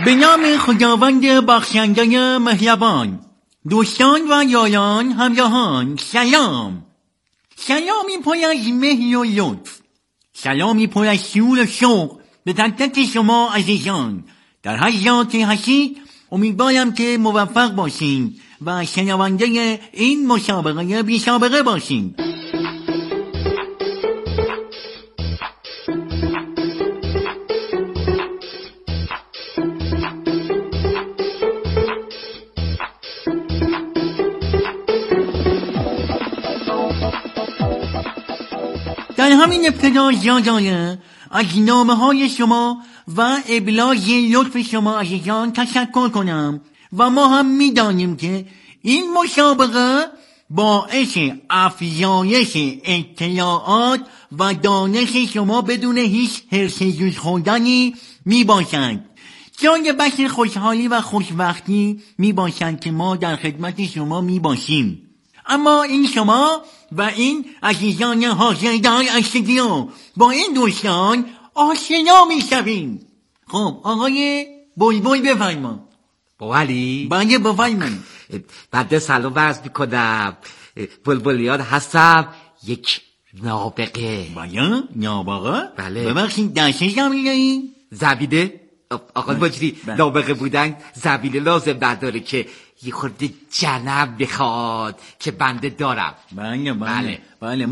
به نام خداوند بخشنده مهربان. دوستان و یاران همراهان سلام. سلامی پر از مهر و لطف، سلامی پر از شور و شوق به تک تک شما عزیزان در هر جا که هستید. امیدوارم که موفق باشین و شنونده این مسابقه بی سابقه باشین. در همین ابتدا یادانه از نامه‌های شما و ابلاغ لطف شما عزیزان تشکر کنم و ما هم می‌دانیم که این مسابقه باعث افزایش اطلاعات و دانش شما بدون هیچ حرص جوش خوردنی میباشد. جای بخش خوشحالی و خوشبختی میباشد که ما در خدمت شما میباشیم. اما این شما و این عزیزان حاضر در استودیو با این دوستان آشنا میشویم. خب آقای بلبل بفرما. بولی؟ بله بفرمایید. بعد سلام عرض میکنم. بلبلیان هستم، یک نابغه. بله نابغه؟ بله. ببخشید در چه زمینه‌ای؟ زبیده؟ آقا مجری نابغه بودن زبیده لازم نداره که یه خورده جنب بخواد که بنده دارم. بله بله بله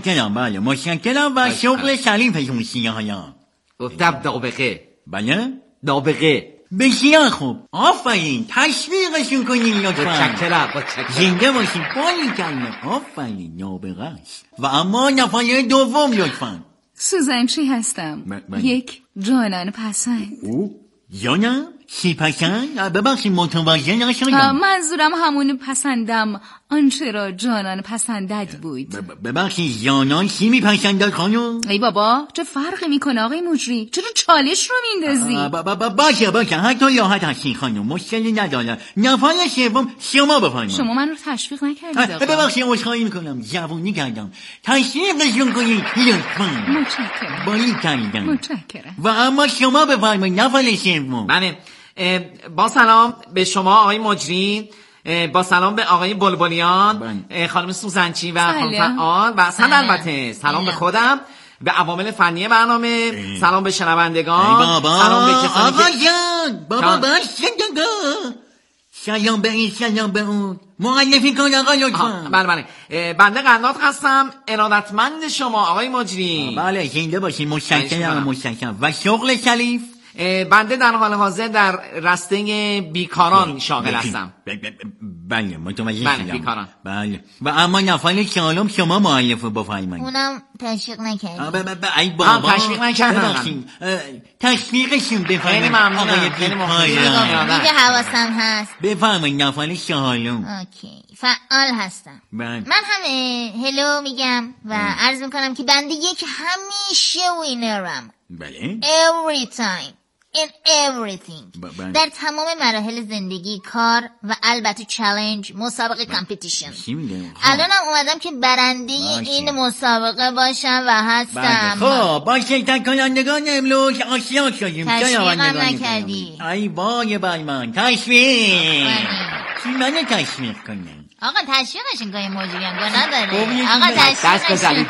مشکلم و شغل شریفتون چیه حالا؟ گفتم نابغه. بله نابغه. بسیار خوب، آفرین، تشویقشون کنین لطفا. متشکرم. زنده باشین، باری کردن. آفرین، نابغه است. و اما نفر دوم لطفا. سوزن چی هستم. یک جانان پسند. او جانم چی پسند؟ ببخشید متوجه نشدم. منظورم همون پسندم آنچه را جانان پسندد بود. ببخشید جانان چی میپسندد خانم؟ ای بابا چه فرقی میکنه آقای مجری؟ چرا چالش رو میندازی؟ باشه حتی راحت هستی خانم، مشکلی نداره. نفر سوم شما بفرمایید. شما من رو تشویق نکردید آقا. ببخشید عذرخواهی میکنم، جوونی کردم. تشویقشون کنید لطفا. متشکرم. باری کردم. متشکرم. و اما شما بفرمایید نفر سوم. بله. با سلام به شما آقای مجری، با سلام به آقای بلبلیان، خانم سوزنچی و خانم فعال و اصلا البته سلام به خودم، به عوامل فنی برنامه، سلام به شنوندگان، سلام به کسانی آقا جان بابا سلام به این سلام به اون مؤلفی کن آقا لطفا. بله بنده قنات هستم، ارادتمند شما آقای مجری. بله زنده باشین. متشکرم. و شغل شریف؟ بنده در حال حاضر در رسته بیکاران شاغل هستم. بله متوجه شدم. بیکاران. بله. و اما نفر چهارم شما مؤلف بفرمایید. اونم تشویق نکردی. ای بابا تشویق نکردم. تشویقشون بفرمایید. خیلی ممنونم. خیلی دیگه حواسم هست. بفرمایید نفر چهارم. اوکی. فعال هستم. من هم هلو میگم و عرض میکنم که بنده یک همیشه وینرم. بله. Every time. In everything. در تمام مراحل زندگی، کار و البته چالش، مسابقه، کامپیتیشن. الانم اومدم که برنده این مسابقه باشم و هستم. خب با شرکت کنندگان امروز آشنا شدیم. تشویقم نکردی. ای وای بر من. تشویق چی منو تشویق کنم؟ آقا تشویقشون کنیم مجریم گناه داره. آقا دست بزنید.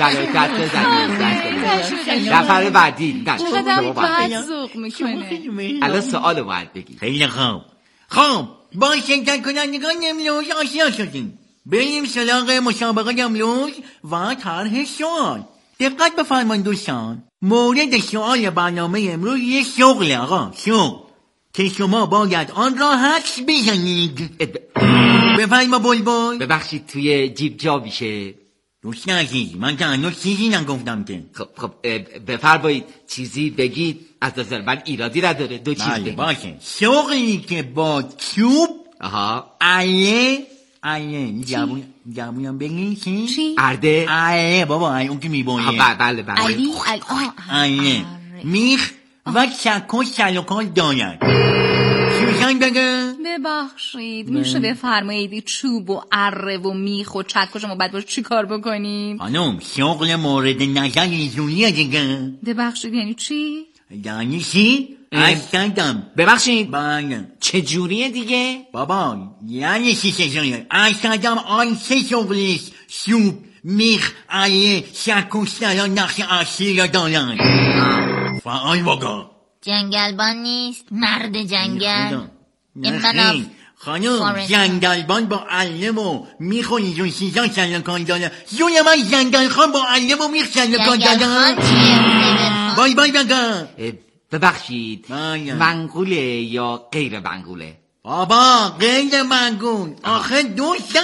نفر بعدی. چقدر بد ذوق میکنه. الان سوال باید بگید. خیلی خوب. با شرکت کنندگان امروز آشنا شدیم. بریم سراغ مسابقه امروز و طرح سوال. دقت بفرمایید دوستان، مورد سوال برنامه امروز یه شغل آقا، شغل که شما باید آن را حدس بزنید. بفرما بلبل. ببخشید توی جیب جا میشه؟ دوست عزیز من که هنوز چیزی نگفتم که. خب بفرمایید چیزی بگید، از نظر من ایرادی نداره. دو چیز بگید. باشه. شغلی که با چوب عله جوونم بگید چی؟ ارده؟ عله بابا اون که میبونه. بله عله میخ و چک و شلوکال داید. سوزن بگه. ببخشید میشه بفرمایید چوب و اره و میخ و چک و شما بعد باش چی کار بکنیم؟ خانم شغل مورد نظر ایزونیه دیگه. ببخشید یعنی چی؟ یعنی چی؟ اصدم ببخشید بله چه جوریه دیگه؟ بابا یعنی چی چجوریه؟ اصدم آن سه شغلیست سوپ میخ علیه شکوسترا نقش اصلی را دارن فعال بگا جنگلبان نیست مرد جنگل نخیر خانم جنگلبان با علم و میخ و اینجور چیزا سرکار داره زوی من جنگلخان با علم و میخ سرکار داره جنگلخان چیه؟ بای بای بگا ببخشید بله. منقوله یا غیر منقوله؟ بابا غیر منگون آخه دوست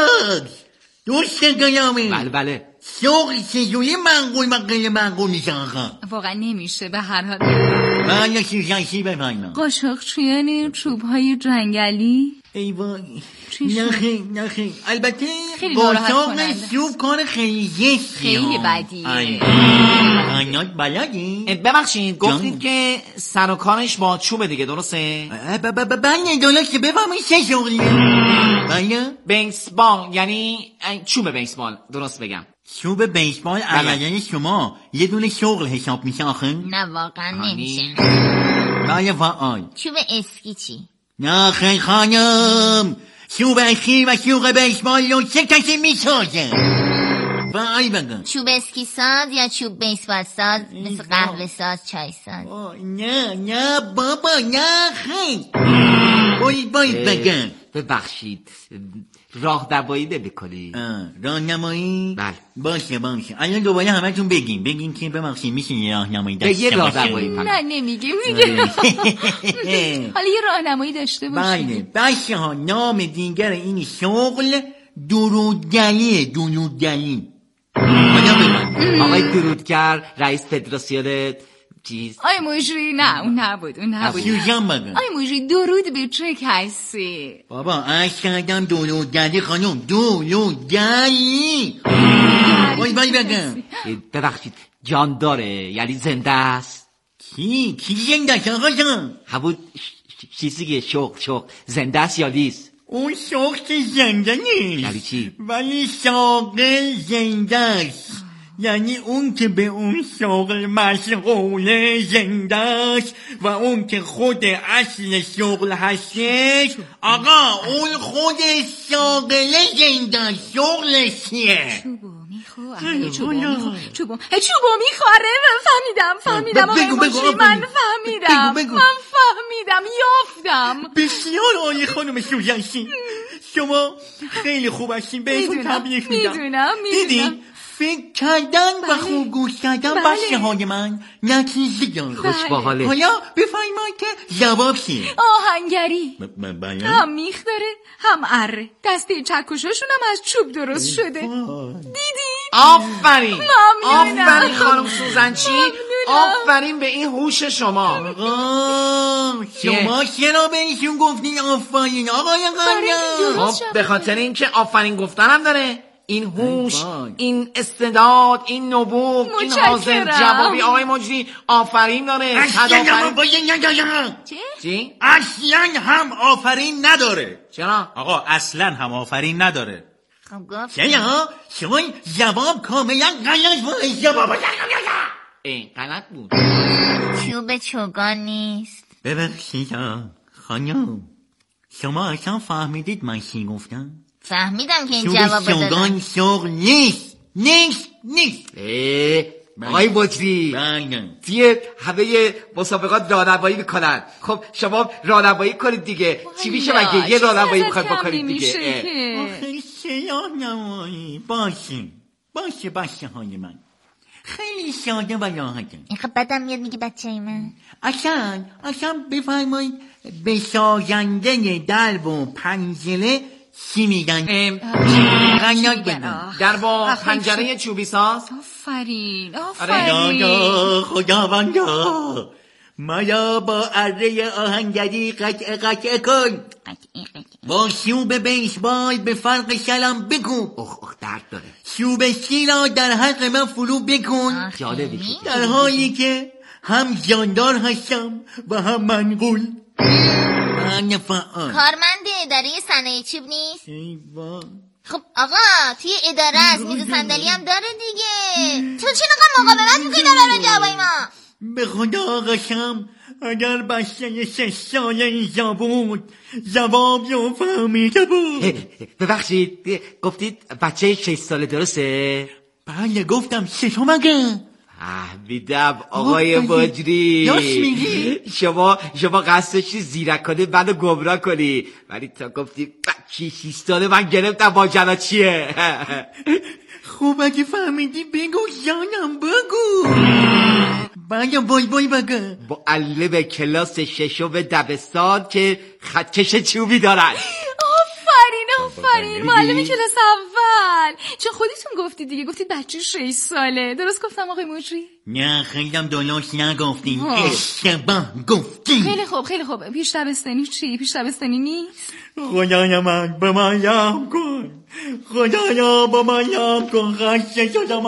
گرامی بله شغل چجوری منقول و غیر منقول میشه آقا واقعا نمیشه به هر حال. بله چیزی بفرما قاشقچیان چوب‌های جنگلی ای وای چی شد؟ نخیر البته خیلی ناراحت قاشق کننده. سوپ کار خیلی زشتیه خیلی بدیه. آنات بلدی؟ ببخشید گفتید که سر و کارش با چوبه دیگه درسته؟ بله درسته بفرمایید چه شغلیه بله بیسبال یعنی چوب بیسبال درست بگم چوب بیسبال علیه شما یه دونه شغل حساب میشه آخه نه واقعا نمیشه. بله فعال چوب اسکی چی؟ نه خیلی خانم چوب اسکی و چوب بیسبال رو چه کسی میسازه فعال بگم چوب اسکی ساز یا چوب بیسبال ساز مثل قهوه ساز چای ساز؟ نه بابا نه خیلی باید بگم ببخشید راهنمایی نمی‌کنی؟ راهنمایی؟ بله. باشه الان دوباره همتون بگیم که ببخشید میشه یه راهنمایی داشته بگه راهنمایی نه نمیگه میگه حالا یه راهنمایی داشته باشه. بله بچه ها نام دیگر این شغل درودگلیه آقای درودگر رئیس فدراسیون چیز آی مجری نه اون نبود افیوژن بگم آی مجری درود به چه کسی؟ بابا عرض کردم درودگلی خانم درودگلی باید بگم ببخشید جان داره یعنی زنده است؟ کی زنده است آقا جان؟ همون چیزی که شغل زنده است یا نیست؟ اون شغل زنده نیست یعنی چی؟ ولی شاغل زنده است یعنی اون که به اون شغل مشغول زنده است و اون که خود اصل شغل هستش آقا اون خود شاغل زنده است شغلش چیه؟ چوبو میخواره فهمیدم آقای مجری من فهمیدم یافتم بسیار عالی خانم سوزنشی شما خیلی خوب هستین بهتون تبریک میدم میدونم دیدی فکر کردن و خوب گوش کردن بچه های من نتیجه دار خوش با حاله حالا بفرمایید که جواب چیه؟ آهنگری بله هم میخ داره هم اره دسته چکشاشون هم از چوب درست شده دیدی؟ آفرین ممنونم. خانم سوزنچی آفرین به این هوش شما شما چرا به ایشون گفتین آفرین آقای قنیا؟ به خاطر اینکه آفرین گفتنم داره این هوش این استعداد این نبوغ این حاضر جوابی آقای مجری آفرین داره چی؟ اصلا هم آفرین نداره چرا؟ آقا اصلا هم آفرین نداره خب گفت چرا؟ شما جواب کاملا غلط بود جواب غلط بود چوب چوگان نیست؟ ببخشید خانم شما اصلا فهمیدید من چی گفتم؟ فهمیدم که این چوب جواب دادن چوگان شغل نیست آقای مجری توی همه مسابقات راهنمایی میکنن خب شما راهنمایی کنید دیگه چی میشه مگه یه راهنمایی میخواید بکنید دیگه آخه چه راهنمایی باشه بچه های من خیلی ساده و راحته اینقدر بدم میاد میگی بچه ای من اصلا بفرمایید به سازنده درب و پنجره چی میگن؟ در با پنجره چوبی ساز آفرین خداوندا مایا با اره آهنگری قطع کن با شوب بیسبال به فرق شلم بکن درد داره شوب را در حق من فرو بکن در حالی که هم جاندار هستم و هم منقول کارمند اداره صنایع چوب نیست؟ خب آقا توی اداره از میز صندلی هم داره دیگه تو چه نقدر مقاومت میکنی در برای جوابای ما؟ به خدا قسم اگر بچه 6 ساله اینجا بود جواب رو فهمیده بود. ببخشید گفتید بچه 6 ساله درسته؟ بله گفتم 6 مگه؟ بیدم آقای مجری راست میگی؟ شما قصد داشتی زیرکانه منو گمراه کنی، ولی تا گفتی بچه 6 ساله من گرفتم ماجرا چیه. خب اگه فهمیدی بگو جانم بگو. بله بای بگو. معلم کلاس 6 دبستان که خطکش چوبی دارن. آفرین معلم کلاس اول. چون خودتون گفتید دیگه، گفتید بچه 6 ساله. درست گفتم آقای مجری؟ نه خیلی هم درست نگفتیم، اشتباه گفتیم. خیلی خوب. پیش دبستانی چی؟ پیش دبستانی نیست؟ خدای من به من یام کن، خدایا به من یام کن، خسته شدم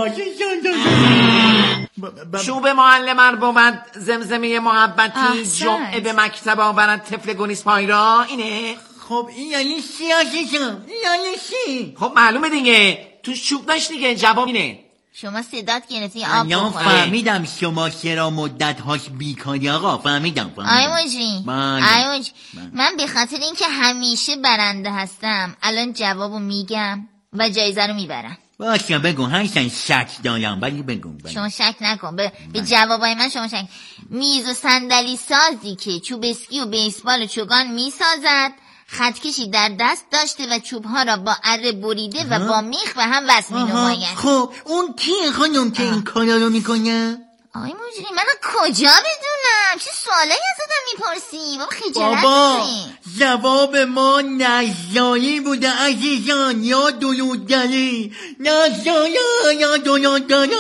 چوب معلم با من زمزمه محبتی جمعه به مکتب آورد طفل گونیس پای را اینه. خب این یعنی چی عزیزم؟ یعنی چی؟ خب معلومه دیگه، تو چوب داشت دیگه. جواب اینه. شما صدات گرفتی آب بخوره. فهمیدم شما چرا مدت هاش بیکاری آقا. فهمیدم. آی مجری من به خاطر اینکه همیشه برنده هستم الان جوابو میگم و جایزه رو میبرم. باشه بگو. هرچند شک دارم ولی بگو. شما شک نکن به جوابای من شما شک. میز و صندلی سازی که چوب اسکی و بیسبال و چوگان میسازد خطکشی در دست داشته و چوبها را با اره بریده و با میخ و هم وصل می‌نماید. خب اون کیه خانم که این کارا رو میکنه؟ آی مجری من کجا بدونم؟ چه سوالایی ازم میپرسی؟ بابا خجالت داری. جواب ما نجاری بوده عزیزان، یا دلودری. نجاری یا دلودری.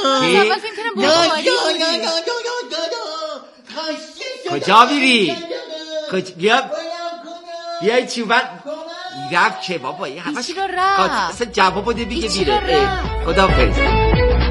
کجا میری؟ بیایی چوبت رفت که بابا یه همش چی رو رفت؟ اصلا جواب بوده بیگه بیره. خدا فرست.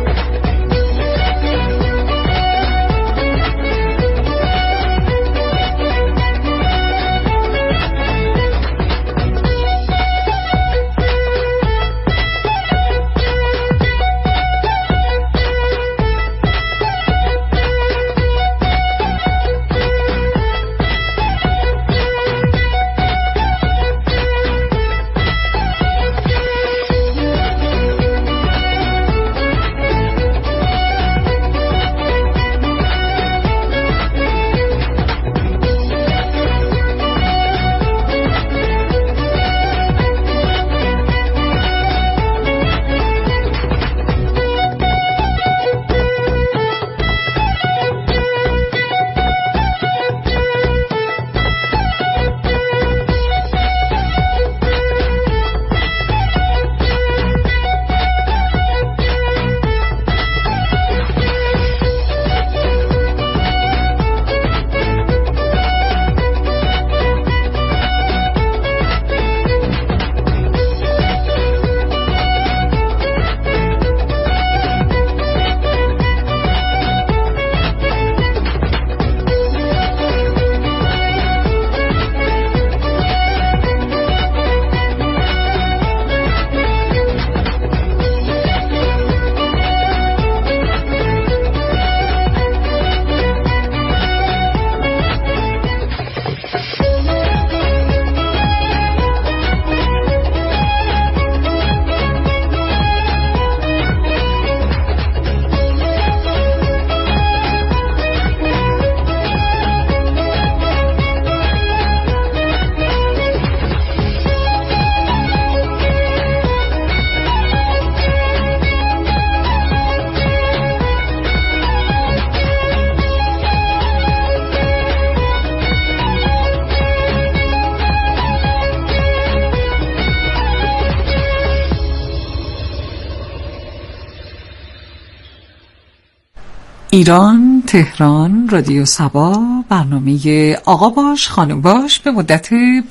ایران تهران رادیو صبا، برنامه آقا باش خانم باش به مدت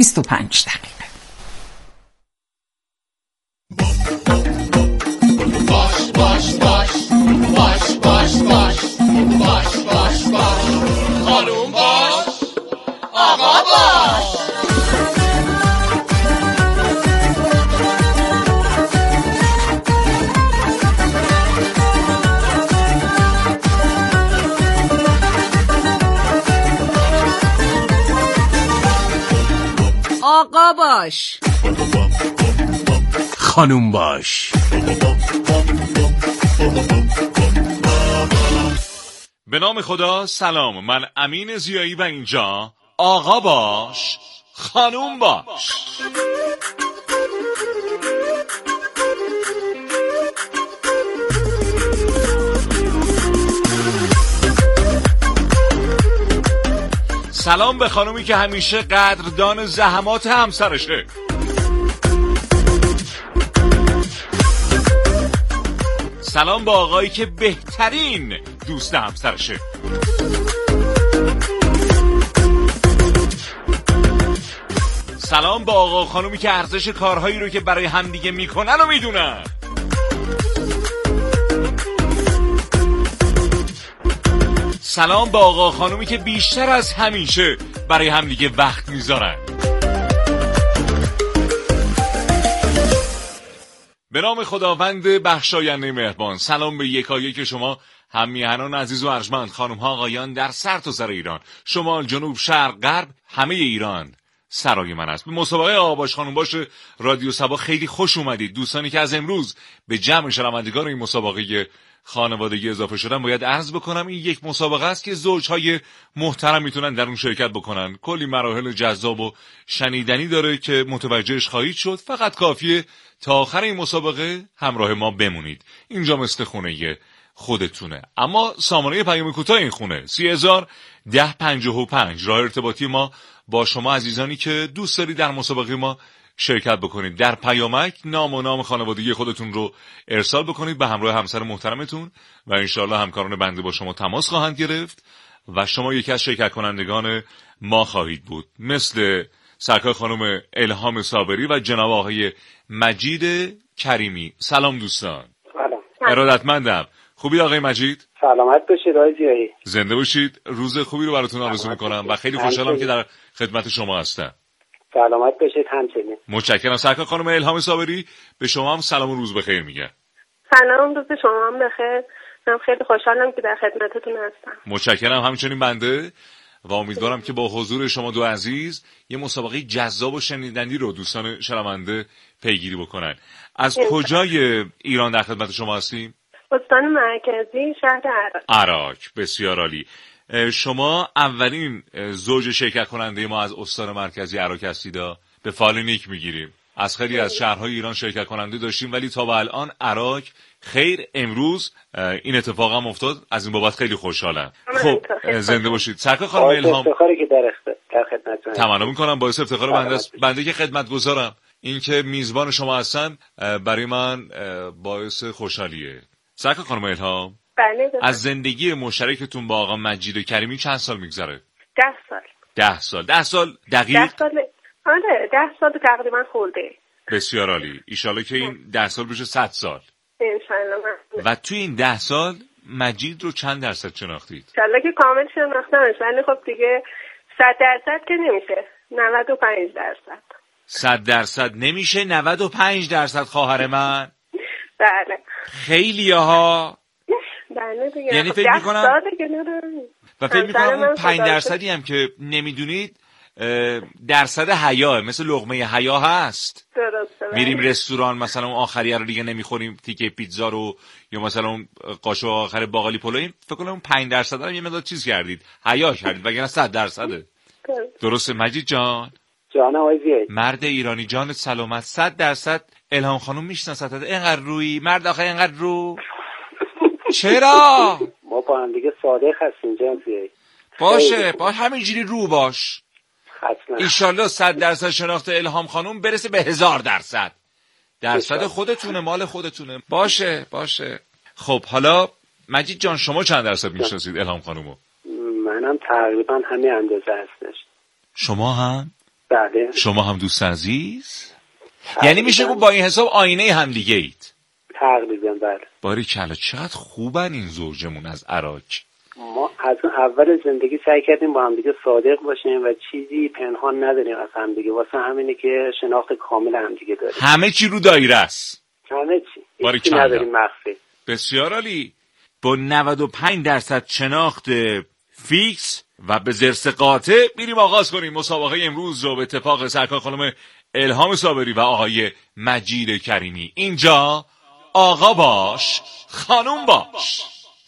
25 دقیقه. باش باش باش باش باش باش باش باش باش خانم باش آقا باش. آقا باش. خانوم باش. به نام خدا. سلام، من امین ضیایی و اینجا آقا باش خانوم باش. سلام به خانومی که همیشه قدردان زحمات همسرشه. سلام به آقایی که بهترین دوست همسرشه. سلام به آقا خانومی که ارزش کارهایی رو که برای همدیگه میکنن و میدونن. سلام به آقا خانومی که بیشتر از همیشه برای همدیگه وقت میذارن. به نام خداوند بخشاینده مهربان. سلام به یکایک شما هم‌میهنان عزیز و ارجمند، خانم‌ها آقایان در سرتاسر ایران، شمال، جنوب، شرق، غرب، همه ایران سرای من است. به مسابقه آقا باش خانم باش رادیو صبا خیلی خوش اومدید. دوستانی که از امروز به جمع شنوندگان این مسابقه خانوادگی اضافه شدن، باید عرض بکنم این یک مسابقه است که زوجهای محترم میتونن در اون شرکت بکنن. کلی مراحل جذاب و شنیدنی داره که متوجهش خواهید شد. فقط کافیه تا آخر این مسابقه همراه ما بمونید. اینجا مثل خونه خودتونه. اما سامانه پیام کوتاه این خونه 301055. راه ارتباطی ما با شما عزیزانی که دوست دارید در مسابقه ما شرکت بکنید. در پیامک نام و نام خانوادگی خودتون رو ارسال بکنید به همراه همسر محترمتون و انشاءالله همکاران بنده با شما تماس خواهند گرفت و شما یکی از شرکت کنندگان ما خواهید بود. مثل سرکار خانم الهام صابری و جناب آقای مجید کریمی. سلام دوستان. سلام. ارادتمندم. خوبی آقای مجید؟ سلامت باشید آقای ضیایی. زنده باشید. روز خوبی رو براتون آرزو میکنم و خیلی خوشحالم که در خدمت شما هستم. سلامت باشید همچنین. متشکرم. سرکار خانم الهام صابری به شما هم سلام و روز بخیر میگم. سلام، روز شما هم بخیر. من خیلی خوشحالم که در خدمتتون هستم. متشکرم همچنین بنده و امیدوارم که با حضور شما دو عزیز یه مسابقه جذاب و شنیدنی رو دوستان شنونده پیگیری بکنن. از کجای ایران در خدمت شما هستیم؟ استان مرکزی، شهر عراق. عراق. بسیار عالی. شما اولین زوج شرکت کننده ما از استان مرکزی عراق هستید. به فال نیک میگیریم. از خیلی از شهرهای ایران شرکت کننده داشتیم ولی تا به الان عراق. خیر، امروز این اتفاق هم افتاد. از این بابت خیلی خوشحالم. خب زنده باشید. سرکار خانم الهام، افتخاری که در خدمتتون تمنا میکنم. باعث افتخار بنده است. بنده که خدمتگزارم، این که میزبان شما هستم برای من باعث خوشحالیه. سرکار خانم الهام، از زندگی مشترکتون با آقا مجید کریمی چند سال میگذره؟ 10 سال. 10 سال. 10 سال دقیق؟ 10 سال. آره 10 سال تقریبا خورده. بسیار عالی. ایشالله که این 10 سال بشه 100 سال. انشالله. و توی این 10 سال مجید رو چند درصد شناختید؟ انشالله که کامل شناختمش، ولی خب دیگه 100% که نمیشه. 95%. 100% نمیشه. 95% خواهر من. بله. خیلی ها. بله دیگه. یعنی فکر میکنم و فکر میکنم اون 5% هم که نمیدونید درصد حیا، مثل لقمه حیا هست. درسته. میریم رستوران مثلا اون آخریه رو دیگه نمیخوریم، تیکه پیتزا رو یا مثلا اون قاشق آخر باقالی پلویم، فکر کنم اون 5% هم یه مقدار چیز کردید، حیا کردید، وگرنه 100%. درسته مجید جان؟ جان آقای ضیایی. مرد ایرانی جان سلامت. 100% الهام خانم میشناستت. اینقدر روی مرد آخه اینقدر رو. چرا؟ ما با هم دیگه صادق هستیم جان ضیایی. باشه همینجوری رو باش. حتما. ایشالله 100% شناخت الهام خانم برسه به 1000%. درصد خودتونه، مال خودتونه. باشه. خب حالا مجید جان شما چند درصد میشناسید الهام خانومو؟ منم تقریبا همین اندازه هستش. شما هم؟ بله. شما هم دوست عزیز؟ یعنی میشه گفت با این حساب آینه هم دیگه اید؟ تقریبا بله. باریکلا چقدر خوبن این زوجمون از عراق. ما از اول زندگی سعی کردیم با هم دیگه صادق باشیم و چیزی پنهان نداریم از هم دیگه. واسه همینه که شناخت کامل هم دیگه داریم. همه چی رو دایره است. همه چی. هیچی نداریم مخفی. بسیار عالی. با 95% شناخت فیکس و به زرس قاطع میریم آغاز کنیم مسابقه امروز رو به اتفاق سرکار خانم الهام صابری و آقای مجید کریمی. اینجا آقا باش خانوم باش.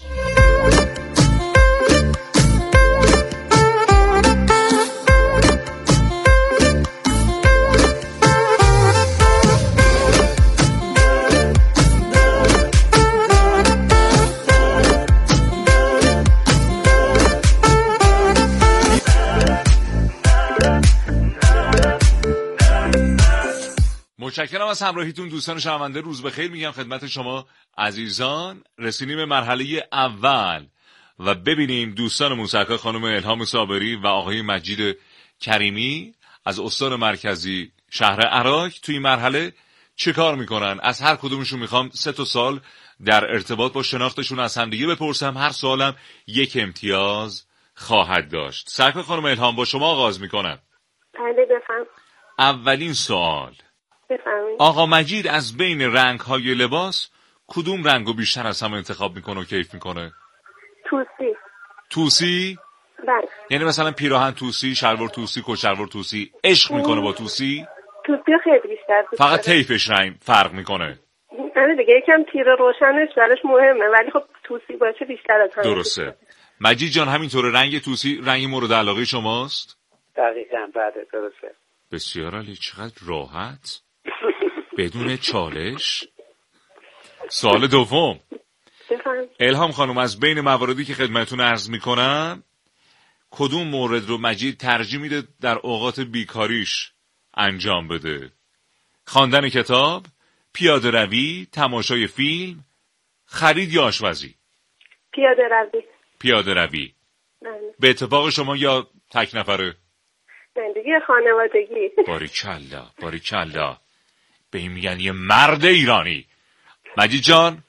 متشکرم از همراهیتون دوستان شنونده. روز بخیر میگم خدمت شما عزیزان. رسیدیم به مرحله اول و ببینیم دوستانمون سرکار خانم الهام صابری و آقای مجید کریمی از استان مرکزی شهر عراق توی مرحله چه کار میکنن. از هر کدومشون میخوام 3 سوال در ارتباط با شناختشون از همدیگه بپرسم. هر سوالم 1 امتیاز خواهد داشت. سرکار خانم الهام با شما آغاز میکنم. بله بفهم. اولین سوال، آقا مجید از بین رنگ‌های لباس کدوم رنگو بیشتر از همه انتخاب میکنه و کیف میکنه؟ توسی. توسی؟ بله. یعنی مثلا پیراهن توسی، شلوار توسی، کچلوار توسی. عشق میکنه با توسی؟ توسی خیلی بیشتر دوست فقط طیفش رنگ فرق میکنه. آره دیگه یکم تیر روشنش براش مهمه ولی خب توسی باشه بیشتر از همه. درسته. مجید جان همینطوره رنگ توسی رنگ مورد علاقه شماست؟ دقیقاً بله درسته. بسیار عالی. چقدر راحت بدون چالش. سوال دوم، الهام خانم از بین مواردی که خدمتتون عرض میکنم کدوم مورد رو مجید ترجیح میده در اوقات بیکاریش انجام بده؟ خواندن کتاب، پیاده روی، تماشای فیلم، خرید یا آشپزی؟ پیاده روی. پیاده روی. به اتفاق شما یا تک نفره؟ زندگی خانوادگی. باریکلا باریکلا. به این میگن یه مرد ایرانی. مجید جان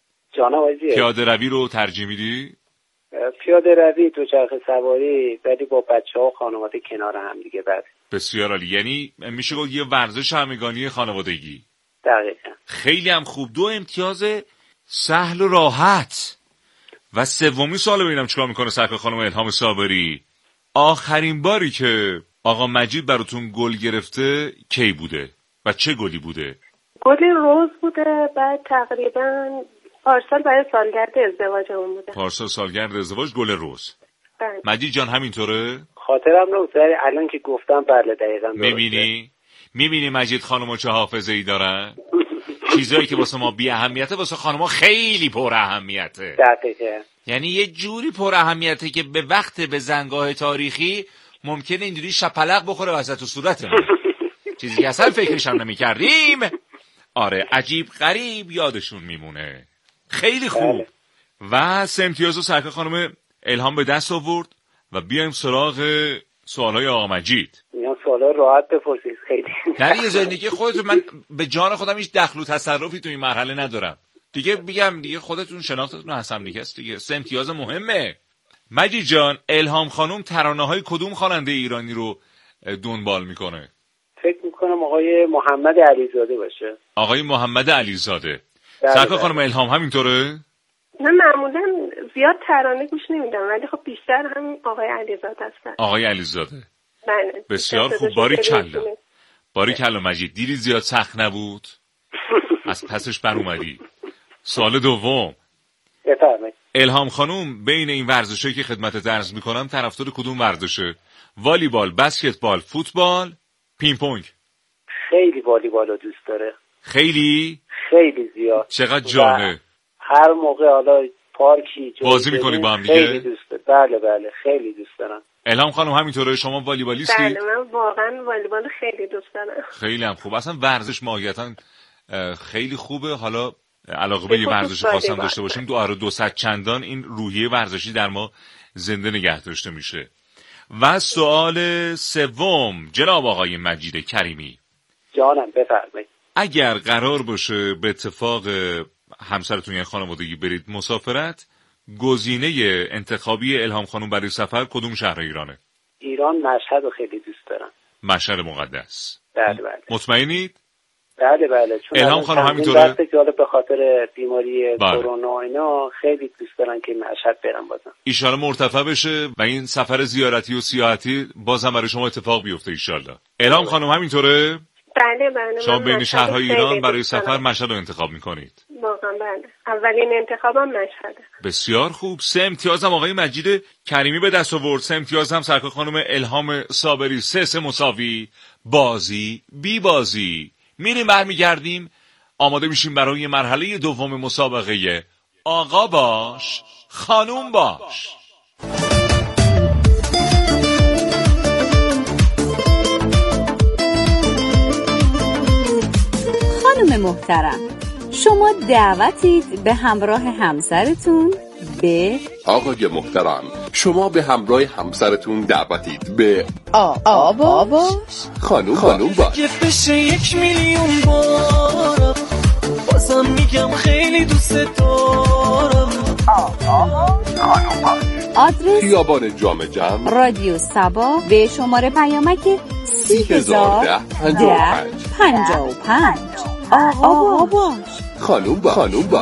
پیاده روی رو ترجیح میدی؟ پیاده روی، دوچرخه سواری، ولی با بچه ها و خانواده کنار هم دیگه. بعد بسیار عالی. یعنی میشه گفت یه ورزش همگانی خانوادگی. دقیقاً. خیلی هم خوب. 2 امتیاز سهل و راحت. و سومین سوال ببینم چیکار میکنه سرکار خانم الهام صابری. آخرین باری که آقا مجید براتون گل گرفته کی بوده و چه گلی بوده؟ گل روز بوده. بعد تقریبا پارسال برای سالگرد ازدواجمون بوده. پارسال سالگرد ازدواج گل روز. بله. مجید جان همینطوره؟ خاطرم نمیاد الان که گفتم بله دقیقاً. میبینی مجید خانم‌ها چه حافظه‌ای دارن؟ چیزایی که واسه ما بی اهمیته واسه خانم‌ها خیلی پر اهمیته. دقیقاً. یعنی یه جوری پر اهمیته که به وقت به زنگاه تاریخی ممکنه اینجوری شپلق بخوره وسط صورتمون. چیزی که اصلا فکرش هم نمی‌کردیم. آره عجیب غریب یادشون میمونه. خیلی خوب. و 3 امتیاز رو سرکار خانم الهام به دست آورد و بیایم سراغ سوالای آقا مجید. اینا سوالا راحت بپرسید خیلی. در یه زندگی خودتون من به جان خودم هیچ دخل و تصرفی تو این مرحله ندارم. دیگه میگم دیگه خودتون شناختتون از هم دیگه است دیگه. 3 امتیاز مهمه. مجید جان الهام خانم ترانه‌های کدوم خواننده ایرانی رو دنبال میکنه؟ فکر میکنم آقای محمد علیزاده باشه. آقای محمد علیزاده. سرکار خانم الهام همینطوره؟ من معمولا زیاد ترانه گوش نمیدم ولی خب بیشتر هم آقای علیزاده هستن. آقای علیزاده. بله. بسیار خوب. باریکلا مجید. دیری زیاد سخت نبود؟ از پسش بر اومدی. سوال دوم. بفرمایید. الهام خانم بین این ورزشایی که خدمتت عرض میکنم طرفدار کدوم ورزشه؟ والیبال، بسکتبال، فوتبال، پینگ پونگ؟ خیلی والیبال رو دوست داره. خیلی زیاد. چقدر جانه. هر موقع حالا پارکی بازی میکنی با هم دیگه؟ خیلی دوست دارم. بله خیلی دوست دارم. الهام خانم همینطوره؟ شما والیبالیستی؟ بله من واقعا والیبال خیلی دوست دارم. خیلی هم خوب. اصلا ورزش ماهیتاً خیلی خوبه. حالا علاقه به یه ورزش خاص هم داشته باشیم 200 چندان این روحیه ورزشی در ما زنده نگه داشته میشه. و سوال سوم جناب آقای مجید کریمی. جانم بفرمایید. اگر قرار باشه به اتفاق همسرتون یا خانوادگی برید مسافرت، گزینه انتخابی الهام خانم برای سفر کدوم شهر ایرانه؟ ایران، مشهد رو خیلی دوست دارم. مشهد مقدس. بله. مطمئنید؟ بله چون الهام خانم همینطوره؟ دست جالب به خاطر بیماری کرونا اینا خیلی دوست دارن که مشهد برن بازم. ایشالا مرتفع بشه و این سفر زیارتی و سیاحتی بازم برای شما اتفاق بیفته ایشالا. الهام خانم همینطوره؟ بله شما بین شهرهای ایران برای سفر مشهد رو انتخاب میکنید؟ واقعا بله، اولین انتخابم مشهده. بسیار خوب. 3 امتیاز هم آقای مجید کریمی به دست آورد، 3 امتیاز هم سرکار خانم الهام صابری. 3 مساوی. بازی بی بازی. میریم برمیگردیم، آماده میشیم برای مرحله دوم مسابقه آقا باش خانوم باش. خانم محترم، شما دعوتید به همراه همسرتون به آقای محترم، شما به همراه همسرتون دعوتید به آقا باش خانوم باش. که بشه 1,000,000 بار بازم میگم خیلی دوست دارم. خانوم باش. آدرس خیابان جام جم، رادیو صبا، به شماره پیامک 30,1055. آقا باش خانوم باش.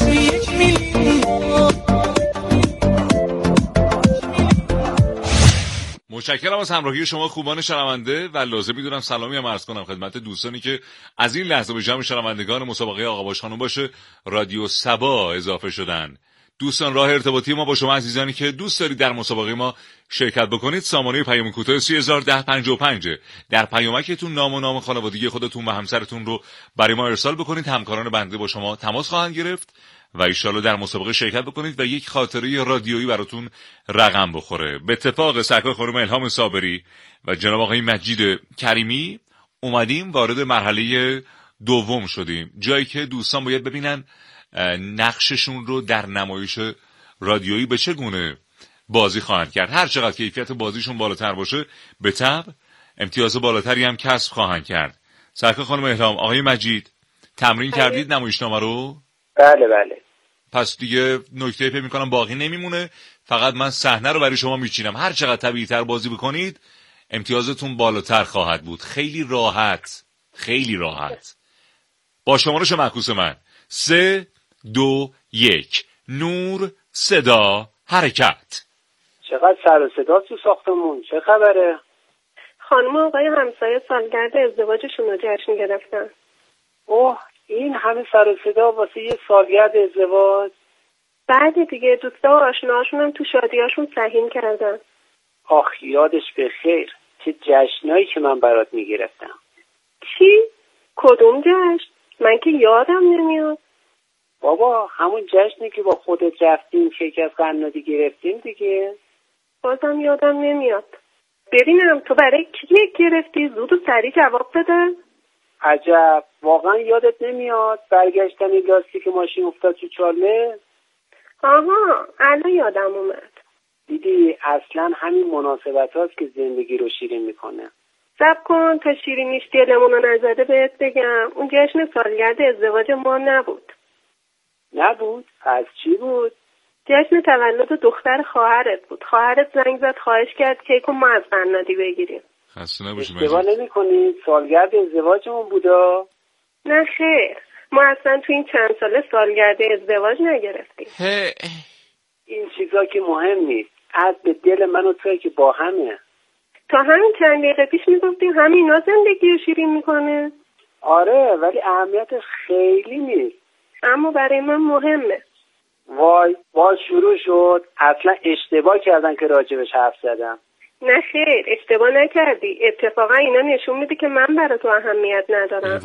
متشکرم از همراهی شما خوبان شنونده و لازم می‌دونم سلامی هم عرض کنم خدمت دوستانی که از این لحظه به جمع شنوندگان مسابقه آقا باش خانوم باشه رادیو صبا اضافه شدن. دوستان، راه ارتباطی ما با شما عزیزانی که دوست دارید در مسابقه ما شرکت بکنید، سامانه پیام کوتاه 30,1055. در پیامکتون نام و نام خانوادگی خودتون و همسرتون رو برای ما ارسال بکنید. همکاران بنده با شما تماس خواهند گرفت و ان شاءالله در مسابقه شرکت بکنید و یک خاطره رادیویی براتون رقم بخوره. به اتفاق سرکار خانم الهام صابری و جناب آقای مجید کریمی اومدیم وارد مرحله دوم شدیم، جایی که دوستان باید ببینن نقششون رو در نمایش رادیویی به چه گونه بازی خواهند کرد. هر چقدر کیفیت بازیشون بالاتر باشه به طبع امتیاز بالاتری هم کسب خواهند کرد. سرکار خانم الهام، آقای مجید، تمرین کردید نمایشنامه رو؟ بله. پس دیگه نکته پی میکنم باقی نمیمونه، فقط من صحنه رو برای شما میچینم. هر چقدر طبیعی‌تر بازی بکنید امتیازتون بالاتر خواهد بود. خیلی راحت. با شمارش معکوس من 3 2 1 نور صدا حرکت. چقدر سر و صدا تو ساختمون، چه خبره؟ خانم و آقای همسایه سالگرد ازدواجشون رو جشن گرفتن. اوه، این همه سر و صدا واسه یه سالگرد ازدواج؟ بعد دیگه دوستا و آشناهاشون هم تو شادیاشون سهیم کردن. آخ یادش به خیر، چه جشنایی که من برات میگرفتم. چی؟ کدوم جشن؟ من که یادم نمیاد. بابا همون جشنی که با خودت رفتیم کیک از قنادی گرفتیم دیگه. بازم یادم نمیاد. ببینم تو برای کی کیک گرفتی؟ زود و سریع جواب بده. عجب، واقعا یادت نمیاد؟ برگشتن این لاستیک ماشین افتاد تو چاله؟ آها، الان یادم اومد. دیدی اصلا همین مناسبت هاست که زندگی رو شیرین میکنه. صبر کن تا شیرینیش دلمون رو نزده بهت بگم. اون جشن سالگرد ازدواج ما نبود. نبود؟ از چی بود؟ جشن تولد دختر خواهرت بود. خواهرت زنگ زد خواهش کرد کیکو ما از قنادی بگیریم. خسته نباشی. اشتباه نمی‌کنی؟ سالگرد ازدواجمون بودا؟ نه خیر، ما اصلا تو این چند ساله سالگرد ازدواج نگرفتیم. این چیزا که مهم نیست. از به دل من و توی که با همه. تا همین چند دقیقه پیش میگفتیم همینا زندگی رو شیرین میکنه. آره، ولی اهمیت خیلی نیست. اما برای من مهمه. وای شروع شد. اصلا اشتباه کردن که راجبش حرف زدم. نه خیر، اشتباه نکردی. اتفاقا اینا نشون میده که من برای تو اهمیت ندارم.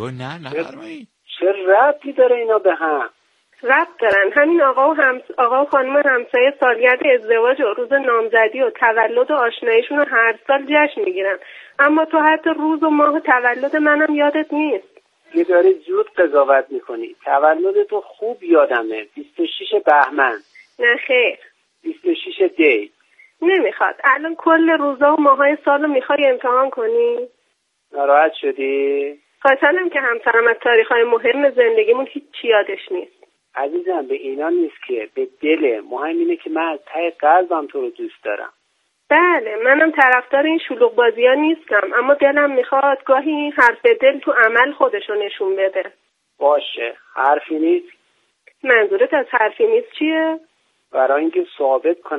چه ربطی داره اینا به هم؟ ربط دارن. همین آقا و خانم همسایه سالگرد ازدواج و روز نامزدی و تولد و آشناییشون رو هر سال جشن میگیرن، اما تو حتی روز و ماه تولد منم یادت نیست. یه داری زود قضاوت میکنی. تولد تو خوب یادمه، 26 بهمن. نه خیر، 26 دی. نمیخواد. الان کل روزا و ماهای سال رو میخوای امتحان کنی؟ ناراحت شدی؟ خواستم که همسرم از تاریخ‌های مهم زندگیمون هیچ یادش نیست. عزیزم به اینا نیست که، به دل. مهم اینه که من از ته قلبم تو رو دوست دارم. بله منم طرفدار این شلوغ بازی ها نیستم، اما دلم میخواد گاهی حرف دل تو عمل خودشو نشون بده. باشه، حرفی نیست. منظورت از حرفی نیست چیه؟ برای اینکه ثابت کنم